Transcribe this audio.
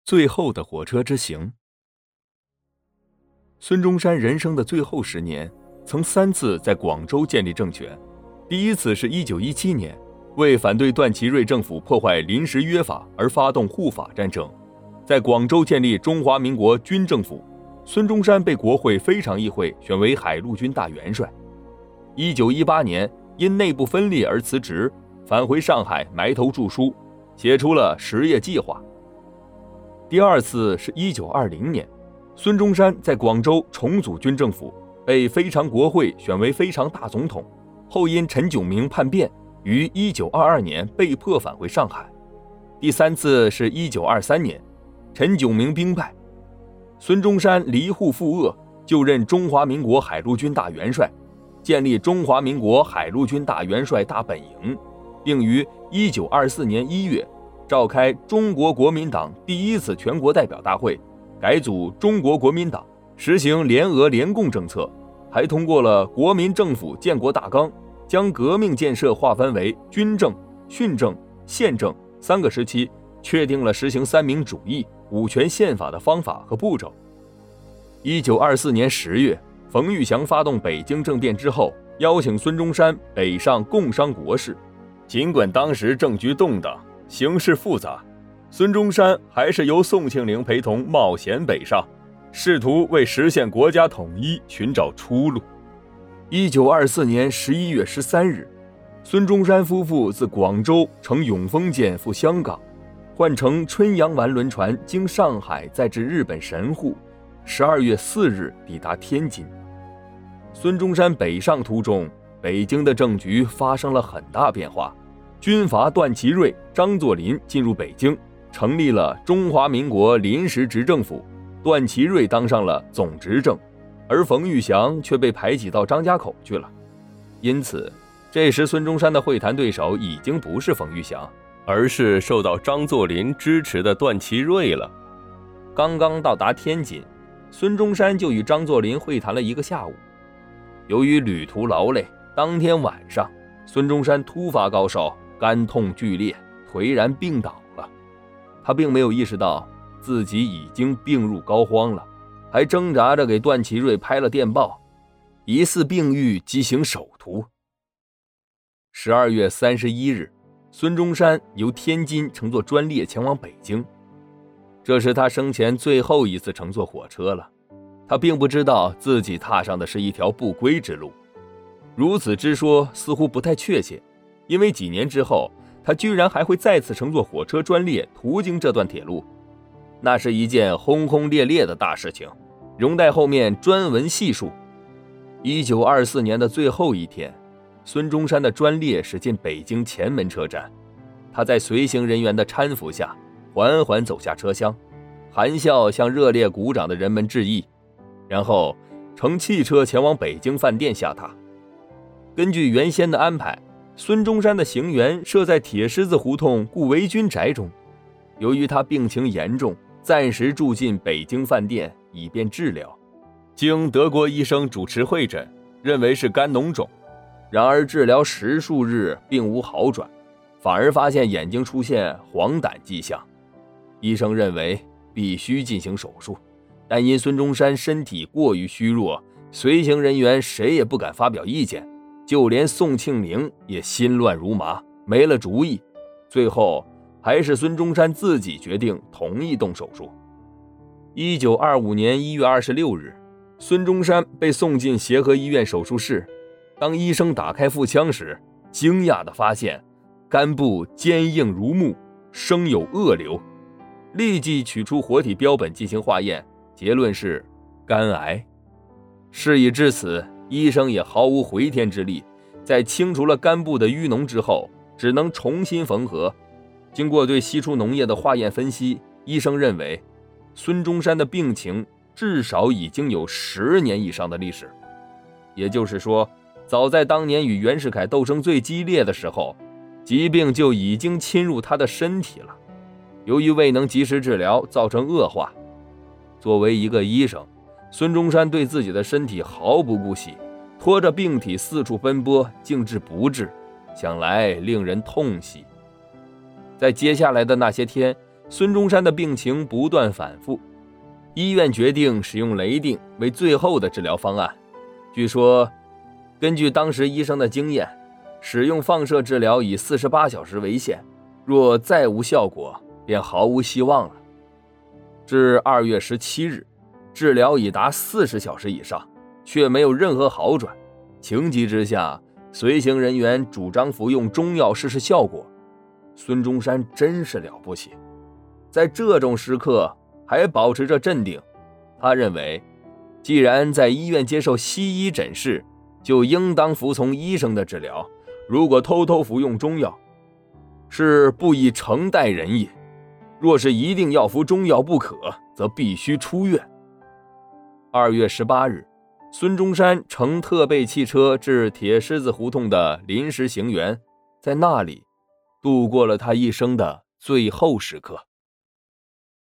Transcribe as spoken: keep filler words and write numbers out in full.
最后的火车之行。孙中山人生的最后十年，曾三次在广州建立政权。第一次是一九一七年，为反对段祺瑞政府破坏临时约法而发动护法战争，在广州建立中华民国军政府。孙中山被国会非常议会选为海陆军大元帅。一九一八年，因内部分裂而辞职，返回上海埋头著书，写出了实业计划。第二次是一九二零年，孙中山在广州重组军政府，被非常国会选为非常大总统，后因陈炯明叛变，于一九二二年被迫返回上海。第三次是一九二三年，陈炯明兵败，孙中山离沪赴鄂，就任中华民国海陆军大元帅，建立中华民国海陆军大元帅大本营，并于一九二四年一月召开中国国民党第一次全国代表大会，改组中国国民党，实行联俄联共政策，还通过了国民政府建国大纲，将革命建设划分为军政、训政、宪政三个时期，确定了实行三民主义、五权宪法的方法和步骤。一九二四年十月，冯玉祥发动北京政变之后，邀请孙中山北上共商国事。尽管当时政局动荡，形势复杂，孙中山还是由宋庆龄陪同冒险北上，试图为实现国家统一寻找出路。一九二四年十一月十三日，孙中山夫妇自广州乘永丰舰赴香港，换乘春阳丸轮船经上海再至日本神户，十二月四日抵达天津。孙中山北上途中，北京的政局发生了很大变化，军阀段祺瑞、张作霖进入北京，成立了中华民国临时执政府，段祺瑞当上了总执政，而冯玉祥却被排挤到张家口去了。因此这时孙中山的会谈对手已经不是冯玉祥，而是受到张作霖支持的段祺瑞了。刚刚到达天津，孙中山就与张作霖会谈了一个下午。由于旅途劳累，当天晚上孙中山突发高烧，肝痛剧烈，颓然病倒了。他并没有意识到自己已经病入膏肓了，还挣扎着给段祺瑞拍了电报，疑似病愈即行首图。十二月三十一日，孙中山由天津乘坐专列前往北京，这是他生前最后一次乘坐火车了。他并不知道自己踏上的是一条不归之路。如此之说似乎不太确切，因为几年之后他居然还会再次乘坐火车专列途经这段铁路，那是一件轰轰烈烈的大事情，容待后面专文细述。一九二四年的最后一天，孙中山的专列驶进北京前门车站，他在随行人员的搀扶下缓缓走下车厢，含笑向热烈鼓掌的人们致意，然后乘汽车前往北京饭店下榻。根据原先的安排，孙中山的行辕设在铁狮子胡同顾维钧宅中，由于他病情严重，暂时住进北京饭店以便治疗。经德国医生主持会诊，认为是肝脓肿，然而治疗十数日并无好转，反而发现眼睛出现黄疸迹象。医生认为必须进行手术，但因孙中山身体过于虚弱，随行人员谁也不敢发表意见，就连宋庆龄也心乱如麻，没了主意。最后还是孙中山自己决定同意动手术。一九二五年一月二十六日，孙中山被送进协和医院手术室。当医生打开腹腔时，惊讶地发现肝部坚硬如木，生有恶瘤，立即取出活体标本进行化验，结论是肝癌。事已至此，医生也毫无回天之力，在清除了肝部的淤脓之后，只能重新缝合。经过对析出脓液的化验分析，医生认为孙中山的病情至少已经有十年以上的历史，也就是说，早在当年与袁世凯斗争最激烈的时候，疾病就已经侵入他的身体了。由于未能及时治疗，造成恶化。作为一个医生，孙中山对自己的身体毫不顾惜，拖着病体四处奔波，竟至不治，想来令人痛惜。在接下来的那些天， 孙中山的病情不断反复，医院决定使用雷定为最后的治疗方案。据说根据当时医生的经验，使用放射治疗以四十八小时为限，若再无效果便毫无希望了。至二月十七日，治疗已达四十小时以上，却没有任何好转。情急之下，随行人员主张服用中药试试效果。孙中山真是了不起，在这种时刻还保持着镇定。他认为，既然在医院接受西医诊视，就应当服从医生的治疗，如果偷偷服用中药，是不以诚待人也。若是一定要服中药不可，则必须出院。二月十八日，孙中山乘特备汽车至铁狮子胡同的临时行辕，在那里度过了他一生的最后时刻。